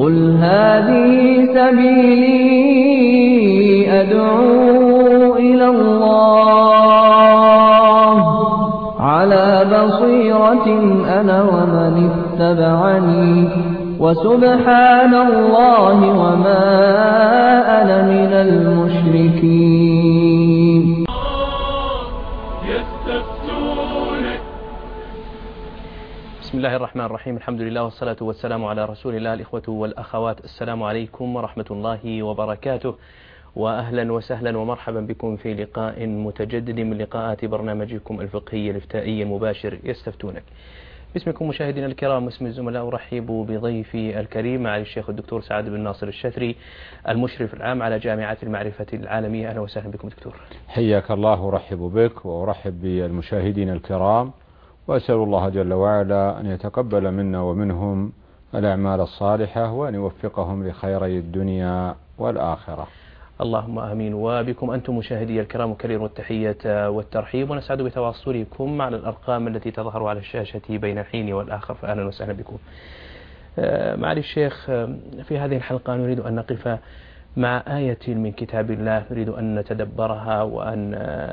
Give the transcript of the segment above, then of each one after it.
قل هذه سبيلي أدعو إلى الله على بصيرة أنا ومن اتبعني وسبحان الله وما أنا من المشركين. بسم الله الرحمن الرحيم. الحمد لله والصلاة والسلام على رسول الله. الإخوة والأخوات، السلام عليكم ورحمة الله وبركاته، وأهلا وسهلا ومرحبا بكم في لقاء متجدد من لقاءات برنامجكم الفقهي الإفتائي المباشر يستفتونك. باسمكم مشاهدينا الكرام، اسم الزملاء، أرحب بضيفي الكريم معالي الشيخ الدكتور سعد بن ناصر الشثري، المشرف العام على جامعة المعرفة العالمية. أهلا وسهلا بكم دكتور. حياك الله، أرحب بك وأرحب بالمشاهدين الكرام، وأسأل الله جل وعلا أن يتقبل منا ومنهم الأعمال الصالحة وأن يوفقهم لخيري الدنيا والآخرة. اللهم آمين. وبكم أنتم مشاهدي الكرام أكرر التحية والترحيب، ونسعد بتواصلكم على الأرقام التي تظهر على الشاشة بين الحين والآخر، فأهلا وسهلا بكم. معالي الشيخ، في هذه الحلقة نريد أن نقف مع آية من كتاب الله، نريد أن نتدبرها وأن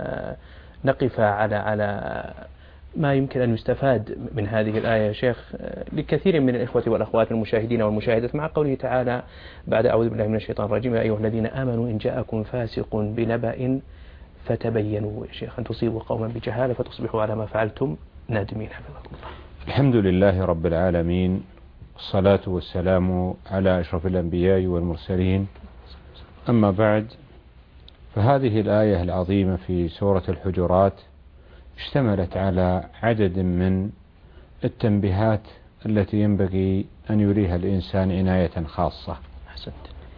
نقف على ما يمكن أن يستفاد من هذه الآية يا شيخ لكثير من الإخوة والأخوات المشاهدين والمشاهدات، مع قوله تعالى بعد أعوذ بالله من الشيطان الرجيم: يا أيها الذين آمنوا إن جاءكم فاسق بنبأ فتبينوا يا شيخ أن تصيبوا قوما بجهالة فتصبحوا على ما فعلتم نادمين. حفظكم الله. الحمد لله رب العالمين، والصلاة والسلام على أشرف الأنبياء والمرسلين، أما بعد، فهذه الآية العظيمة في سورة الحجرات اشتملت على عدد من التنبيهات التي ينبغي أن يريها الإنسان عناية خاصة. أحسنت.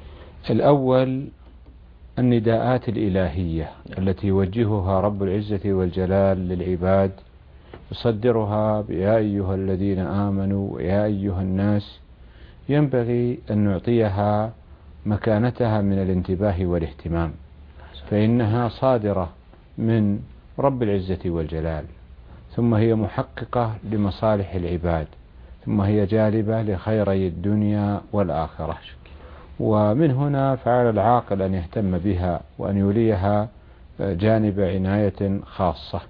الأول النداءات الإلهية التي يوجهها رب العزة والجلال للعباد، يصدرها بيا أيها الذين آمنوا ويا أيها الناس، ينبغي أن نعطيها مكانتها من الانتباه والاهتمام، فإنها صادرة من رب العزة والجلال، ثم هي محققة لمصالح العباد، ثم هي جالبة لخيري الدنيا والآخرة. ومن هنا فعلى العاقل أن يهتم بها وأن يوليها جانب عناية خاصة.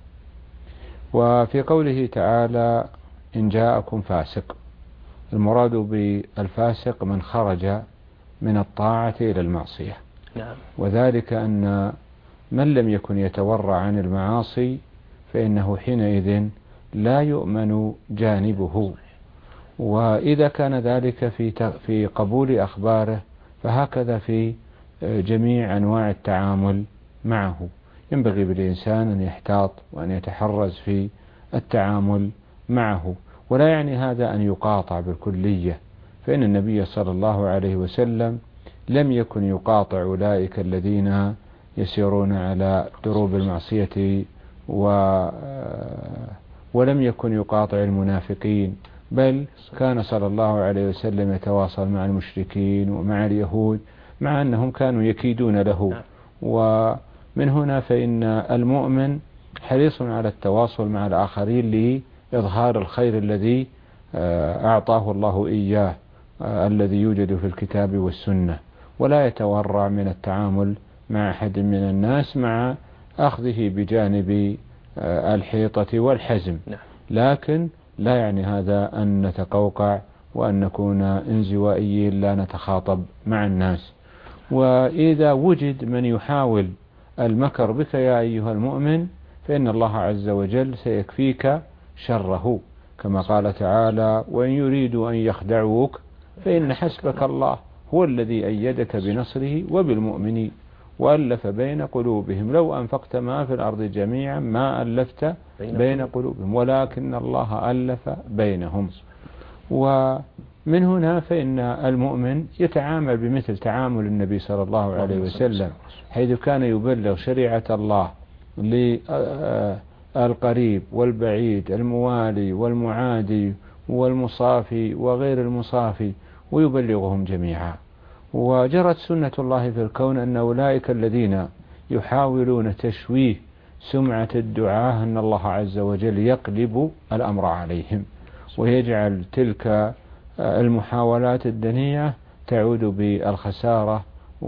وفي قوله تعالى إن جاءكم فاسق، المراد بالفاسق من خرج من الطاعة إلى المعصية، وذلك أن من لم يكن يتورع عن المعاصي فإنه حينئذ لا يؤمن جانبه، وإذا كان ذلك في قبول أخباره فهكذا في جميع أنواع التعامل معه. ينبغي بالإنسان أن يحتاط وأن يتحرز في التعامل معه، ولا يعني هذا أن يقاطع بالكلية، فإن النبي صلى الله عليه وسلم لم يكن يقاطع أولئك الذين يسيرون على دروب المعصية ولم يكن يقاطع المنافقين، بل كان صلى الله عليه وسلم يتواصل مع المشركين ومع اليهود، مع أنهم كانوا يكيدون له. ومن هنا فإن المؤمن حريص على التواصل مع الآخرين لإظهار الخير الذي أعطاه الله إياه، الذي يوجد في الكتاب والسنة، ولا يتورع من التعامل مع أحد من الناس مع أخذه بجانب الحيطة والحزم، لكن لا يعني هذا أن نتقوقع وأن نكون انزوائيين لا نتخاطب مع الناس. وإذا وجد من يحاول المكر بك يا أيها المؤمن فإن الله عز وجل سيكفيك شره، كما قال تعالى: وإن يريدوا أن يخدعوك فإن حسبك الله هو الذي أيدك بنصره وبالمؤمنين وألف بين قلوبهم لو أنفقت ما في الأرض جميعا ما ألفت بين قلوبهم ولكن الله ألف بينهم. ومن هنا فإن المؤمن يتعامل بمثل تعامل النبي صلى الله عليه وسلم، حيث كان يبلغ شريعة الله للقريب والبعيد، الموالي والمعادي والمصافي وغير المصافي، ويبلغهم جميعا. وجرت سنة الله في الكون أن أولئك الذين يحاولون تشويه سمعة الدعاة أن الله عز وجل يقلب الأمر عليهم ويجعل تلك المحاولات الدنيئة تعود بالخسارة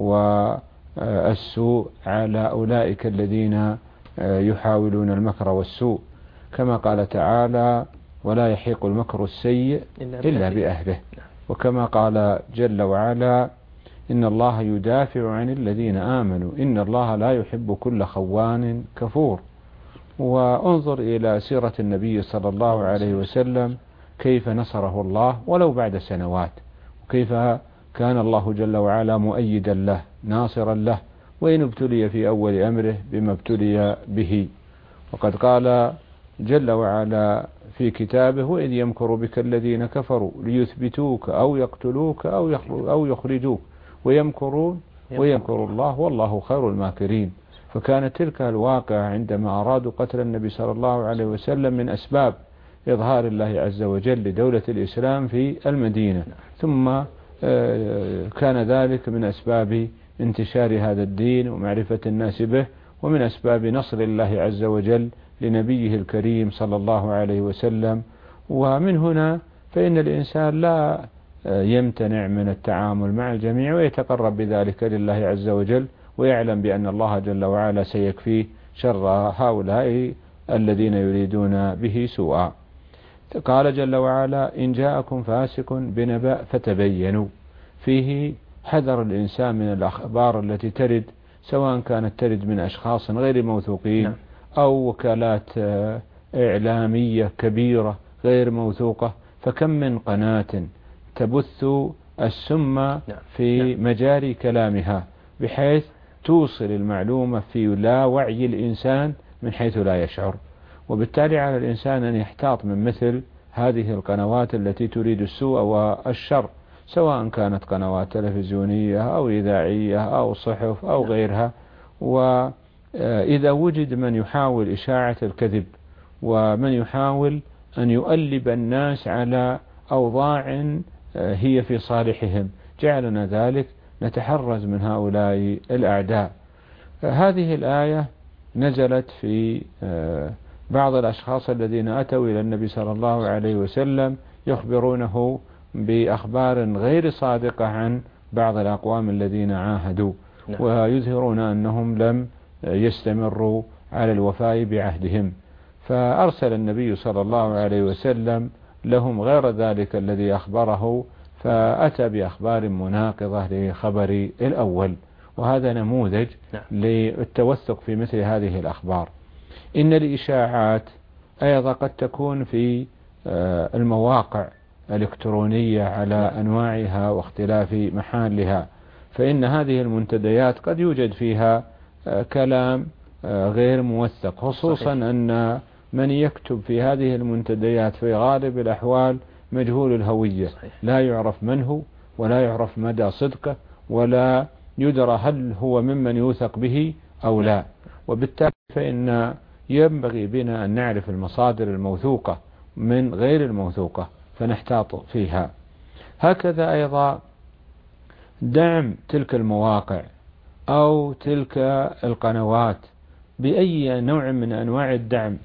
والسوء على أولئك الذين يحاولون المكر والسوء، كما قال تعالى: ولا يحيق المكر السيء إلا بأهله. وكما قال جل وعلا: إن الله يدافع عن الذين آمنوا إن الله لا يحب كل خوان كفور. وانظر إلى سيرة النبي صلى الله عليه وسلم كيف نصره الله ولو بعد سنوات، وكيف كان الله جل وعلا مؤيدا له ناصرا له، وإن ابتلي في أول أمره بما ابتلي به. وقد قال جل وعلا في كتابه: وإذ يمكر بك الذين كفروا ليثبتوك أو يقتلوك أو يخرجوك ويمكرون ويمكر الله والله خير الماكرين. فكانت تلك الواقعة عندما أرادوا قتل النبي صلى الله عليه وسلم من أسباب إظهار الله عز وجل لدولة الإسلام في المدينة، ثم كان ذلك من أسباب انتشار هذا الدين ومعرفة الناس به، ومن أسباب نصر الله عز وجل لنبيه الكريم صلى الله عليه وسلم. ومن هنا فإن الإنسان لا يمتنع من التعامل مع الجميع ويتقرب بذلك لله عز وجل، ويعلم بأن الله جل وعلا سيكفيه شر هؤلاء الذين يريدون به سوءا. قال جل وعلا: إن جاءكم فاسق بنبأ فتبينوا. فيه حذر الإنسان من الأخبار التي ترد، سواء كانت ترد من أشخاص غير موثوقين أو وكالات إعلامية كبيرة غير موثوقة. فكم من قناة تبث السم في مجاري كلامها بحيث توصل المعلومة في لا وعي الإنسان من حيث لا يشعر. وبالتالي على الإنسان أن يحتاط من مثل هذه القنوات التي تريد السوء والشر، سواء كانت قنوات تلفزيونية أو إذاعية أو صحف أو غيرها. وإذا وجد من يحاول إشاعة الكذب ومن يحاول أن يؤلب الناس على أوضاع هي في صالحهم، جعلنا ذلك نتحرز من هؤلاء الأعداء. هذه الآية نزلت في بعض الأشخاص الذين أتوا إلى النبي صلى الله عليه وسلم يخبرونه بأخبار غير صادقة عن بعض الأقوام الذين عاهدوا، ويظهرون أنهم لم يستمروا على الوفاء بعهدهم. فأرسل النبي صلى الله عليه وسلم لهم غير ذلك الذي أخبره، فأتى بأخبار مناقضة لخبر الأول. وهذا نموذج للتوثق في مثل هذه الأخبار. إن الإشاعات أيضا قد تكون في المواقع الإلكترونية على أنواعها واختلاف محلها، فإن هذه المنتديات قد يوجد فيها كلام غير موثق، خصوصا أن من يكتب في هذه المنتديات في غالب الأحوال مجهول الهوية، لا يعرف من هو ولا يعرف مدى صدقه ولا يدرى هل هو ممن يوثق به أو لا. وبالتالي فإن ينبغي بنا أن نعرف المصادر الموثوقة من غير الموثوقة فنحتاط فيها. هكذا أيضا دعم تلك المواقع أو تلك القنوات بأي نوع من أنواع الدعم،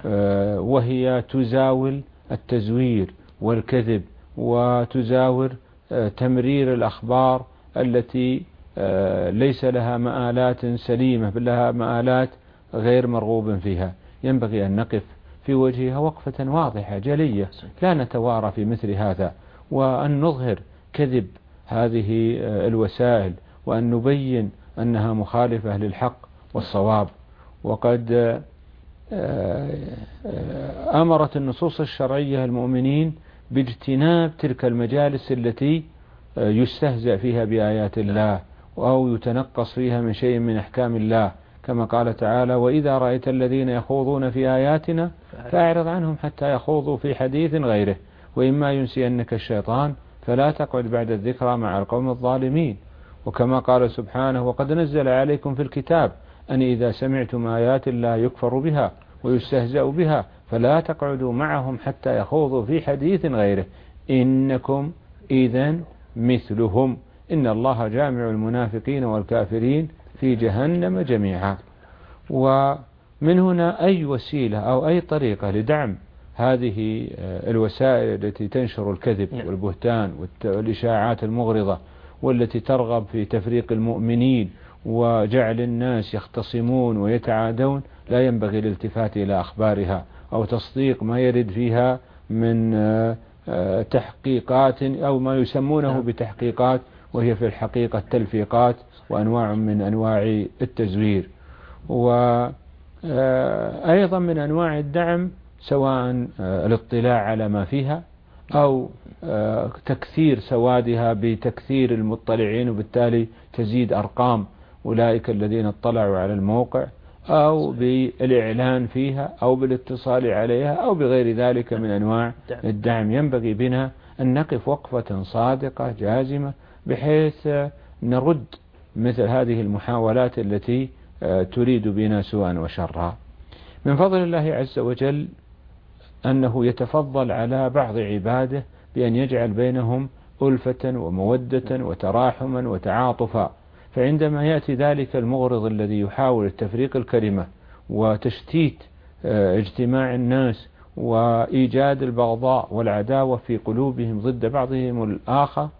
وهي تزاول التزوير والكذب وتزاور تمرير الأخبار التي ليس لها مآلات سليمة بل لها مآلات غير مرغوب فيها، ينبغي أن نقف في وجهها وقفة واضحة جلية، لا نتوارى في مثل هذا، وأن نظهر كذب هذه الوسائل، وأن نبين أنها مخالفة للحق والصواب. وقد أمرت النصوص الشرعية المؤمنين باجتناب تلك المجالس التي يستهزأ فيها بآيات الله أو يتنقص فيها من شيء من أحكام الله، كما قال تعالى: وإذا رأيت الذين يخوضون في آياتنا فأعرض عنهم حتى يخوضوا في حديث غيره وإما ينسينك الشيطان فلا تقعد بعد الذكرى مع القوم الظالمين. وكما قال سبحانه: وقد نزل عليكم في الكتاب أن إذا سمعتم آيات الله يكفر بها ويستهزأ بها فلا تقعدوا معهم حتى يخوضوا في حديث غيره إنكم إذن مثلهم إن الله جامع المنافقين والكافرين في جهنم جميعا. ومن هنا أي وسيلة أو أي طريقة لدعم هذه الوسائل التي تنشر الكذب والبهتان والإشاعات المغرضة والتي ترغب في تفريق المؤمنين وجعل الناس يختصمون ويتعادون لا ينبغي الالتفات إلى أخبارها أو تصديق ما يرد فيها من تحقيقات أو ما يسمونه بتحقيقات وهي في الحقيقة تلفيقات وأنواع من أنواع التزوير. وأيضا من أنواع الدعم سواء الاطلاع على ما فيها أو تكثير سوادها بتكثير المطلعين وبالتالي تزيد أرقام أولئك الذين اطلعوا على الموقع أو بالإعلان فيها أو بالاتصال عليها أو بغير ذلك من أنواع الدعم. ينبغي بنا أن نقف وقفة صادقة جازمة بحيث نرد مثل هذه المحاولات التي تريد بنا سوءا وشرا. من فضل الله عز وجل أنه يتفضل على بعض عباده بأن يجعل بينهم ألفة ومودة وتراحما وتعاطفا، فعندما يأتي ذلك المغرض الذي يحاول التفريق الكلمة وتشتيت اجتماع الناس وإيجاد البغضاء والعداوة في قلوبهم ضد بعضهم الآخر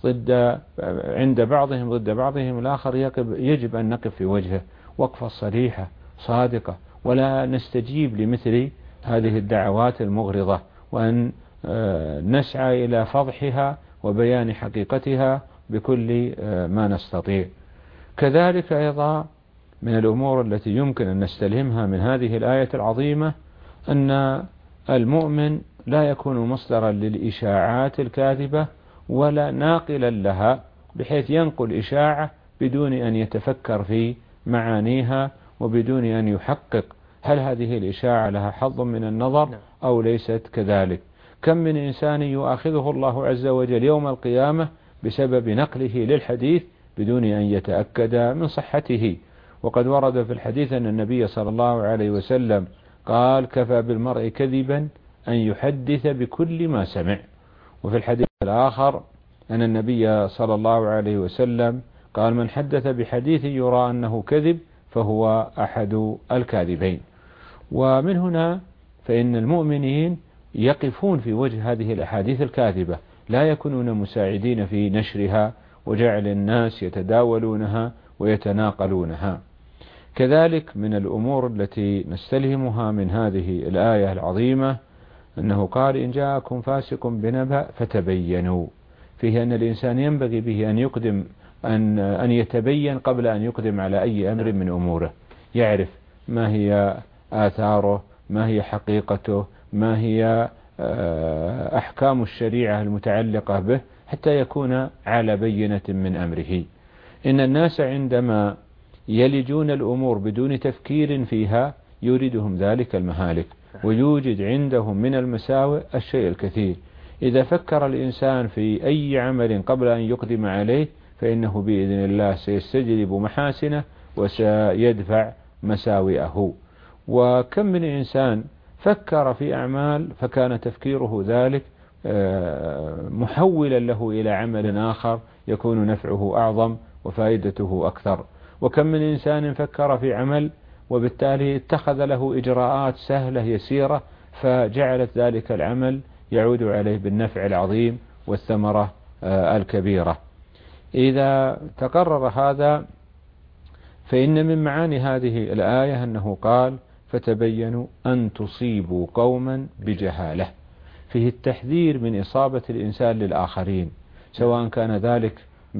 عند بعضهم ضد بعضهم الآخر، يجب أن نقف في وجهه وقفة صريحة صادقة ولا نستجيب لمثل هذه الدعوات المغرضة، وأن نسعى إلى فضحها وبيان حقيقتها بكل ما نستطيع. كذلك أيضا من الأمور التي يمكن أن نستلهمها من هذه الآية العظيمة أن المؤمن لا يكون مصدرا للإشاعات الكاذبة ولا ناقلا لها بحيث ينقل إشاعة بدون أن يتفكر في معانيها وبدون أن يحقق هل هذه الإشاعة لها حظ من النظر أو ليست كذلك. كم من إنسان يؤاخذه الله عز وجل يوم القيامة بسبب نقله للحديث بدون أن يتأكد من صحته. وقد ورد في الحديث أن النبي صلى الله عليه وسلم قال: كفى بالمرء كذبا أن يحدث بكل ما سمع. وفي الحديث الآخر أن النبي صلى الله عليه وسلم قال: من حدث بحديث يرى أنه كذب فهو أحد الكاذبين. ومن هنا فإن المؤمنين يقفون في وجه هذه الأحاديث الكاذبة، لا يكونون مساعدين في نشرها وجعل الناس يتداولونها ويتناقلونها. كذلك من الأمور التي نستلهمها من هذه الآية العظيمة أنه قال: إن جاءكم فاسق بنبأ فتبينوا، فيه أن الإنسان ينبغي به أن يقدم أن يتبين قبل أن يقدم على أي أمر من أموره، يعرف ما هي آثاره، ما هي حقيقته، ما هي أحكام الشريعة المتعلقة به، حتى يكون على بينة من أمره. إن الناس عندما يلجون الأمور بدون تفكير فيها يريدهم ذلك المهالك، ويوجد عندهم من المساوئ الشيء الكثير. إذا فكر الإنسان في أي عمل قبل أن يقدم عليه فإنه بإذن الله سيستجلب محاسنه وسيدفع مساوئه. وكم من إنسان فكر في أعمال فكان تفكيره ذلك محولا له إلى عمل آخر يكون نفعه أعظم وفائدته أكثر. وكم من إنسان فكر في عمل وبالتالي اتخذ له إجراءات سهلة يسيرة فجعلت ذلك العمل يعود عليه بالنفع العظيم والثمرة الكبيرة. إذا تقرر هذا فإن من معاني هذه الآية أنه قال: فتبينوا أن تصيبوا قوما بجهالة، فيه التحذير من إصابة الإنسان للآخرين، سواء كان ذلك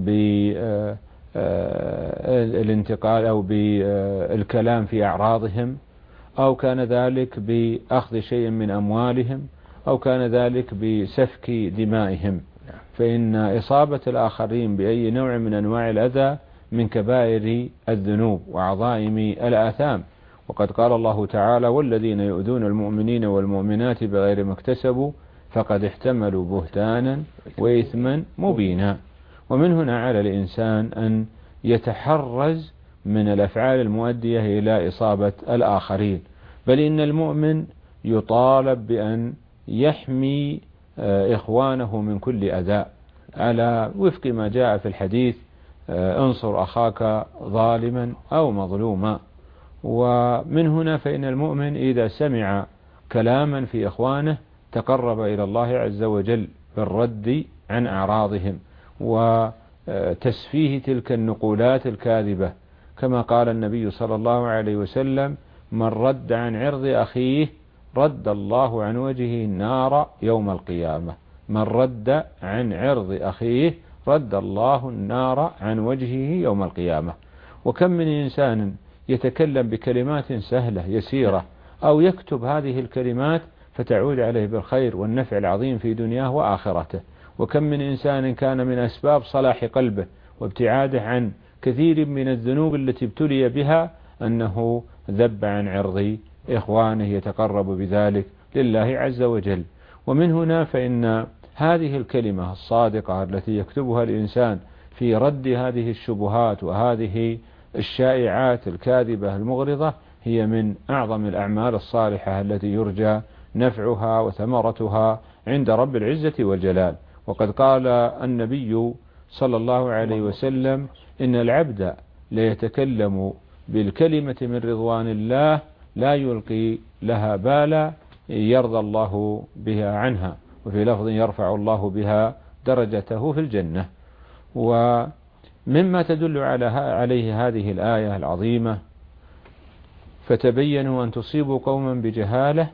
بالانتقال أو بالكلام في أعراضهم، أو كان ذلك بأخذ شيء من أموالهم، أو كان ذلك بسفك دمائهم. فإن إصابة الآخرين بأي نوع من أنواع الأذى من كبائر الذنوب وعظائم الآثام. وقد قال الله تعالى: والذين يؤذون المؤمنين والمؤمنات بغير ما اكتسبوا فقد احتملوا بهتانا وإثما مبينا. ومن هنا على الإنسان أن يتحرز من الأفعال المؤدية إلى إصابة الآخرين، بل إن المؤمن يطالب بأن يحمي إخوانه من كل أذى على وفق ما جاء في الحديث: انصر أخاك ظالما أو مظلوما. ومن هنا فإن المؤمن إذا سمع كلاما في إخوانه تقرب إلى الله عز وجل بالرد عن أعراضهم، تسفيه تلك النقولات الكاذبة، كما قال النبي صلى الله عليه وسلم: من رد عن عرض أخيه رد الله عن وجهه النار يوم القيامة. من رد عن عرض أخيه رد الله النار عن وجهه يوم القيامة. وكم من إنسان يتكلم بكلمات سهلة يسيرة أو يكتب هذه الكلمات فتعود عليه بالخير والنفع العظيم في دنياه وآخرته. وكم من إنسان كان من أسباب صلاح قلبه وابتعاده عن كثير من الذنوب التي ابتلي بها أنه ذب عن عرض إخوانه يتقرب بذلك لله عز وجل. ومن هنا فإن هذه الكلمة الصادقة التي يكتبها الإنسان في رد هذه الشبهات وهذه الشائعات الكاذبة المغرضة هي من أعظم الأعمال الصالحة التي يرجى نفعها وثمرتها عند رب العزة والجلال. وقد قال النبي صلى الله عليه وسلم: إن العبد ليتكلم بالكلمة من رضوان الله لا يلقي لها بالا يرضى الله بها عنها، وفي لفظ يرفع الله بها درجته في الجنة. ومما تدل عليه هذه الآية العظيمة: فتبينوا أن تصيبوا قوما بجهالة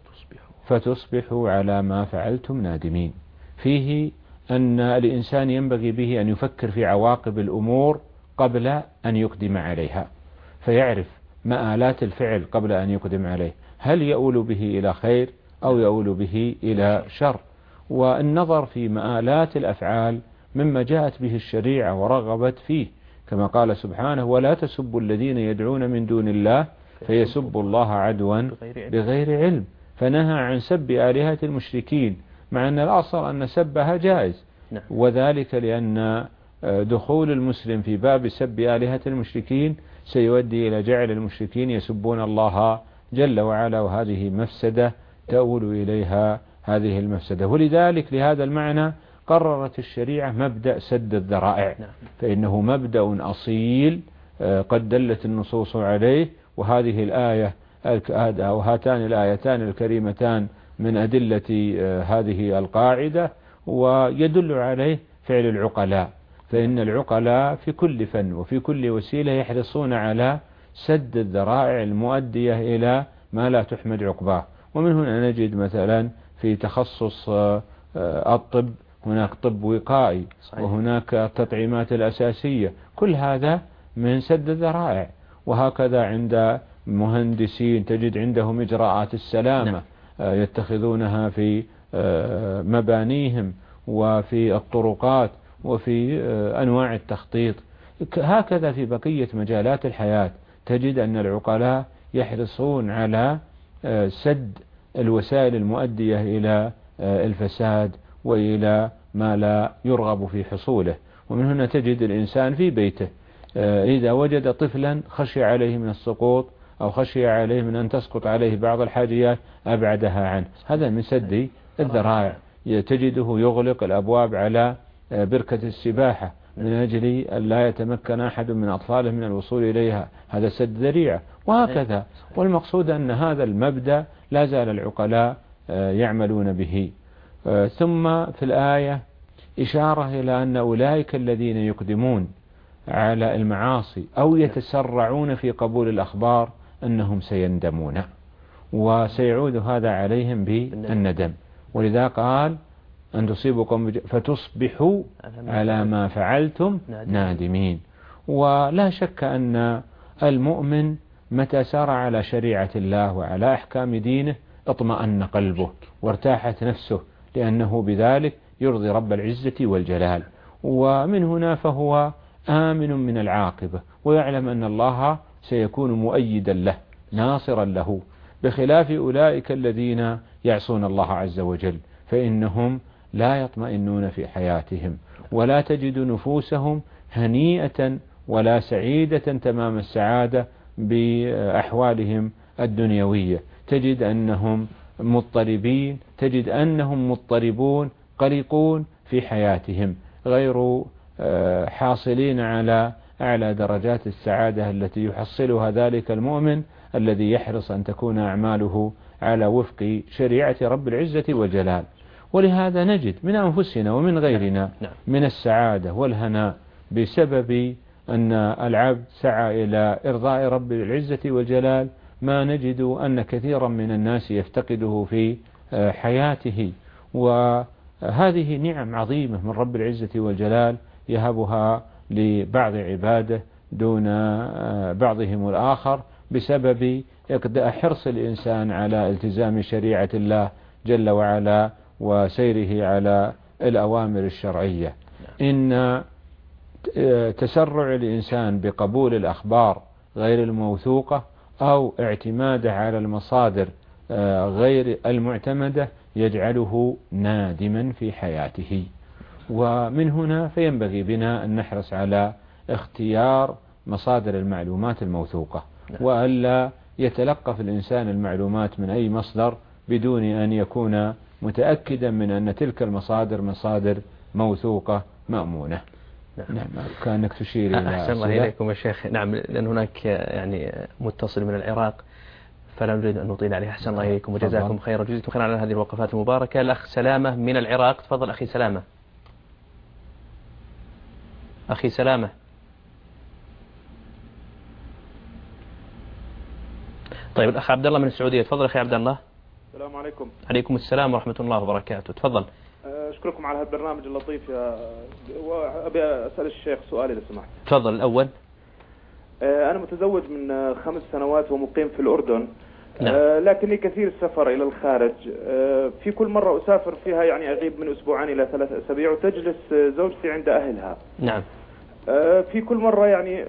فتصبحوا على ما فعلتم نادمين. فيه أن الإنسان ينبغي به أن يفكر في عواقب الأمور قبل أن يقدم عليها، فيعرف مآلات الفعل قبل أن يقدم عليه، هل يؤول به إلى خير أو يؤول به إلى شر. والنظر في مآلات الأفعال مما جاءت به الشريعة ورغبت فيه، كما قال سبحانه: ولا تسبوا الذين يدعون من دون الله فيسبوا الله عدوا بغير علم. فنهى عن سب آلهة المشركين، مع أن الأصل أن سبها جائز، وذلك لأن دخول المسلم في باب سب آلهة المشركين سيؤدي إلى جعل المشركين يسبون الله جل وعلا، وهذه مفسدة تؤول إليها هذه المفسدة. ولذلك لهذا المعنى قررت الشريعة مبدأ سد الذرائع، فإنه مبدأ أصيل قد دلت النصوص عليه، وهذه الآية أو هاتان الآيتان الكريمتان من أدلة هذه القاعدة. ويدل عليه فعل العقلاء، فإن العقلاء في كل فن وفي كل وسيلة يحرصون على سد الذرائع المؤدية إلى ما لا تحمد عقباه. ومن هنا نجد مثلا في تخصص الطب هناك طب وقائي، وهناك التطعيمات الأساسية، كل هذا من سد الذرائع. وهكذا عند مهندسين تجد عندهم إجراءات السلامة يتخذونها في مبانيهم وفي الطرقات وفي أنواع التخطيط. هكذا في بقية مجالات الحياة تجد أن العقلاء يحرصون على سد الوسائل المؤدية إلى الفساد وإلى ما لا يرغب في حصوله. ومن هنا تجد الإنسان في بيته إذا وجد طفلا خشي عليه من السقوط أو خشي عليه من أن تسقط عليه بعض الحاجيات أبعدها عنه، هذا من سد الذرائع. تجده يغلق الأبواب على بركة السباحة من أجل أن لا يتمكن أحد من أطفاله من الوصول إليها، هذا سد ذريعة. وهكذا. والمقصود أن هذا المبدأ لا زال العقلاء يعملون به. ثم في الآية إشارة إلى أن أولئك الذين يقدمون على المعاصي أو يتسرعون في قبول الأخبار أنهم سيندمون، وسيعود هذا عليهم بالندم. ولذا قال: أن تصيبكم فتصبحوا على ما فعلتم نادمين. ولا شك أن المؤمن متى سار على شريعة الله وعلى أحكام دينه اطمأن قلبه وارتاحت نفسه، لأنه بذلك يرضي رب العزة والجلال. ومن هنا فهو آمن من العاقبة، ويعلم أن الله سيكون مؤيدا له ناصرا له، بخلاف أولئك الذين يعصون الله عز وجل، فإنهم لا يطمئنون في حياتهم، ولا تجد نفوسهم هنيئة ولا سعيدة تمام السعادة بأحوالهم الدنيوية. تجد أنهم مضطربين، تجد أنهم مضطربون قلقون في حياتهم، غير حاصلين على أعلى درجات السعادة التي يحصلها ذلك المؤمن الذي يحرص أن تكون أعماله على وفق شريعة رب العزة والجلال. ولهذا نجد من أنفسنا ومن غيرنا من السعادة والهناء بسبب أن العبد سعى إلى إرضاء رب العزة والجلال، ما نجد أن كثيرا من الناس يفتقده في حياته. وهذه نعم عظيمة من رب العزة والجلال يهبها لبعض عباده دون بعضهم الآخر بسبب حرص الإنسان على التزام شريعة الله جل وعلا وسيره على الأوامر الشرعية. إن تسرع الإنسان بقبول الأخبار غير الموثوقة أو اعتماده على المصادر غير المعتمدة يجعله نادما في حياته. ومن هنا فينبغي بنا أن نحرص على اختيار مصادر المعلومات الموثوقة، وألا يتلقف الإنسان المعلومات من أي مصدر بدون أن يكون متأكدا من أن تلك المصادر مصادر موثوقة مأمونة. نعم كأنك تشير إلى أحسن الله إليكم يا شيخ. نعم، لأن هناك يعني متصل من العراق فلا نريد أن نطيل عليه. أحسن الله إليكم وجزاكم خيرا، جزاكم خيرا على هذه الوقفات المباركة. الأخ سلامة من العراق، تفضل أخي سلامة. أخي سلامة. طيب الأخ عبد الله من السعودية، تفضل أخي عبد الله. السلام عليكم. عليكم السلام ورحمة الله وبركاته، تفضل. أشكركم على هذا البرنامج اللطيف وأبي أسأل الشيخ سؤالي إذا سمحت. تفضل. الأول، أنا متزوج من 5 سنوات ومقيم في الأردن. نعم. لكني كثير السفر إلى الخارج. في كل مرة أسافر فيها يعني أغيب من 2 إلى 3 أسابيع، وتجلس زوجتي عند أهلها. نعم. في كل مرة يعني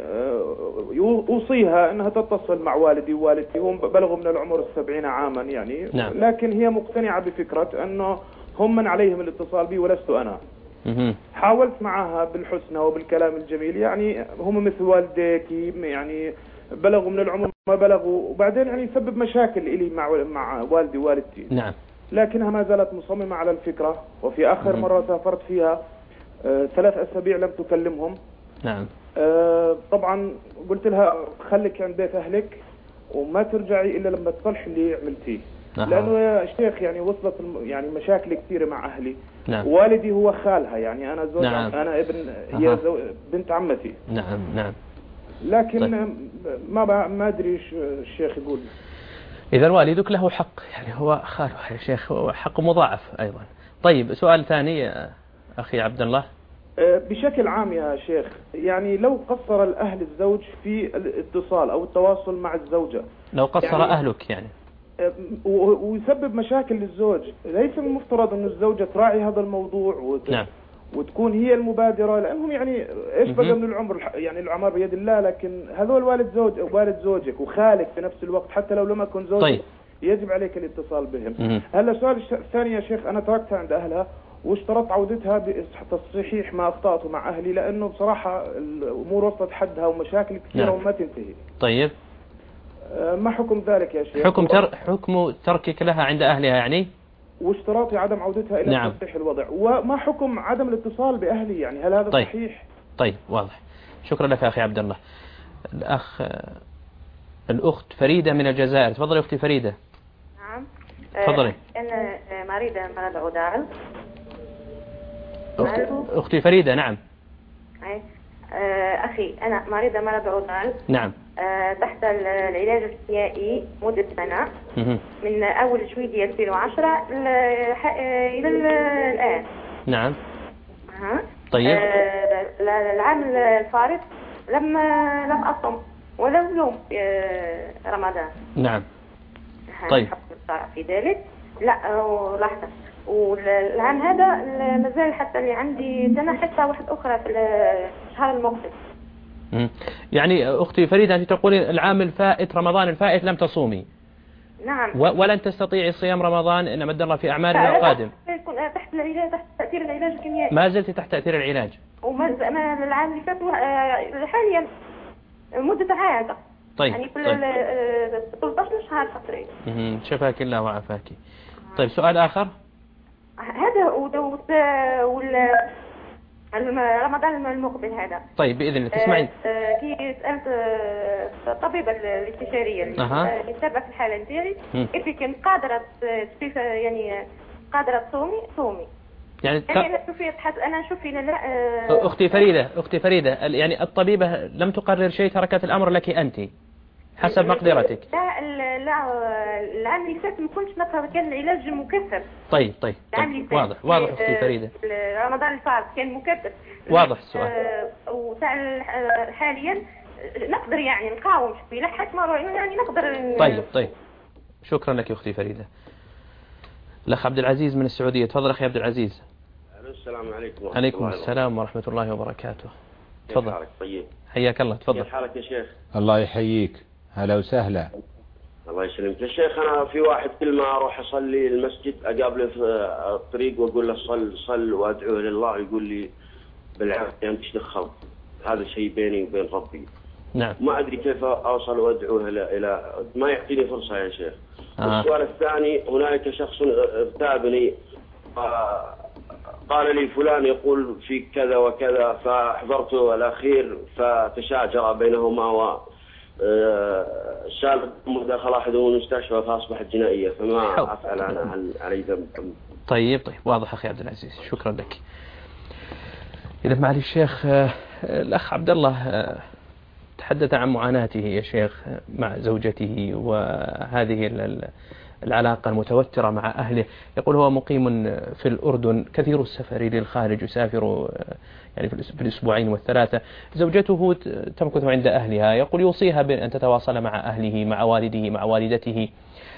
أوصيها أنها تتصل مع والدي ووالدتي، هم بلغوا من العمر 70 عاما يعني. نعم. لكن هي مقتنعة بفكرة أنه هم من عليهم الاتصال بي ولست أنا. حاولت معها بالحسنى وبالكلام الجميل، يعني هم مثل والديك يعني بلغوا من العمر ما بلغوا، وبعدين يعني يسبب مشاكل إلي مع والدي ووالدتي. نعم. لكنها ما زالت مصممة على الفكرة. وفي آخر مرة سافرت فيها 3 أسابيع لم تكلمهم. نعم. طبعا قلت لها خليك عند بيت أهلك وما ترجعي إلا لما تصلح اللي عملتيه. لأنه يا شيخ يعني وصلت يعني مشاكل كثيرة مع أهلي. نعم. والدي هو خالها، يعني أنا زوج. نعم. أنا ابن هي بنت عمتي. نعم. نعم. لكن طيب. ما أدري إيش الشيخ يقول. إذا والدك له حق، يعني هو خاله يا شيخ، هو حق مضاعف أيضا. طيب سؤال ثاني أخي عبد الله. بشكل عام يا شيخ، يعني لو قصر الأهل الزوج في الاتصال أو التواصل مع الزوجة، لو قصر يعني أهلك يعني ويسبب مشاكل للزوج، ليس من المفترض أن الزوجة تراعي هذا الموضوع نعم. وتكون هي المبادرة، لأنهم يعني إيش بقى من العمر، يعني الأعمار بيد الله. لكن هذول والد زوجك وخالك في نفس الوقت، حتى لو لم يكن زوجك. طيب. يجب عليك الاتصال بهم. هلا السؤال الثاني يا شيخ، أنا تركتها عند أهلها واشترطت عودتها بتصحيح ما أخطأته مع أهلي، لأنه بصراحة الأمور وصلت حدها ومشاكل كثيرة. نعم. وما تنتهي. طيب ما حكم ذلك يا شيخ؟ حكم تركك لها عند أهلها يعني، واشتراطي عدم عودتها إلى نعم. تصحيح الوضع. وما حكم عدم الاتصال بأهلي، يعني هل هذا طيب. صحيح؟ طيب واضح. شكرا لك أخي عبد الله. الأخت فريدة من الجزائر، تفضلي أختي فريدة. نعم. تفضلي. أنا مريضة مرض عضال. أختي فريدة. نعم. أخي أنا مريضة مرض عضال. نعم. تحت العلاج الكيميائي مدة سنة. من أول شوية 2010 إلى الآن. نعم. طيب. العام الفارط لم أصم ولو يوم في رمضان. نعم. طيب. في ذلك لا لحظة، والعام هذا مازال حتى اللي عندي سنة حتى واحد أخرى في الشهر المقبل. يعني أختي فريدة أنت تقولين العام الفائت رمضان الفائت لم تصومي. نعم. ولن تستطيعي صيام رمضان إن مد الله في أعمالنا القادم. تحت العلاج، تحت تأثير العلاج الكيميائي. ما زلت تحت تأثير العلاج. أنا العام اللي فات حاليا مدة عام. طيب. يعني كل 13 شهر تقريبا. شفاك الله وعافاك. طيب سؤال آخر. هذا رمضان المقبل هذا. طيب بإذن الله تسمعين. كي سألت الطبيبة الاستشارية اللي تتابع في الحالة نتاعي، كيف كان قادرة يعني قادرة تصومي صومي. يعني أنا شوفي لا أختي فريدة يعني الطبيبة لم تقرر شيء، تركت الأمر لك أنت حسب مقدرتك. لا العام اللي فات ما كنتش نقرأ، كان العلاج مكثف. طيب واضح أختي فريدة. رمضان اللي فات كان مكثف. واضح السؤال. وتاع حاليا نقدر يعني نقاوم شوي لحد ما يعني نقدر. طيب شكرا لك أختي فريدة. الأخ عبد العزيز من السعودية، تفضل أخي عبد العزيز. السلام عليكم. عليكم السلام ورحمة الله وبركاته. تفضل. حالك طيب؟ حياك الله، تفضل. كيف حالك يا شيخ؟ الله يحييك، هلا وسهلا. الله يسلمك يا شيخ. أنا في واحد كل ما أروح أصلي المسجد أقابله في الطريق وأقول له صل وأدعوه لله، يقول لي بالعافية أنت ايش دخلت؟ هذا شيء بيني وبين ربي. نعم. ما أدري كيف أوصل وأدعوه إلى ما يعطيني فرصة يا شيخ. السؤال الثاني، هناك شخص اغتابني قال لي فلان يقول في كذا وكذا، فحضرته الأخير فتشاجر بينهما وشال دخل أحدهم المستشفى فأصبحت جنائية، فما أفعل أنا؟ هل علي ذنب؟ طيب واضح أخي عبد العزيز، شكرا لك. إذا معالي الشيخ الأخ عبد الله تحدث عن معاناته يا شيخ مع زوجته وهذه العلاقة المتوترة مع أهله. يقول هو مقيم في الأردن، كثير السفر للخارج، يسافر يعني في الأسبوعين والثلاثة. زوجته تمكث عند أهلها، يقول يوصيها بأن تتواصل مع أهله، مع والده، مع والدته،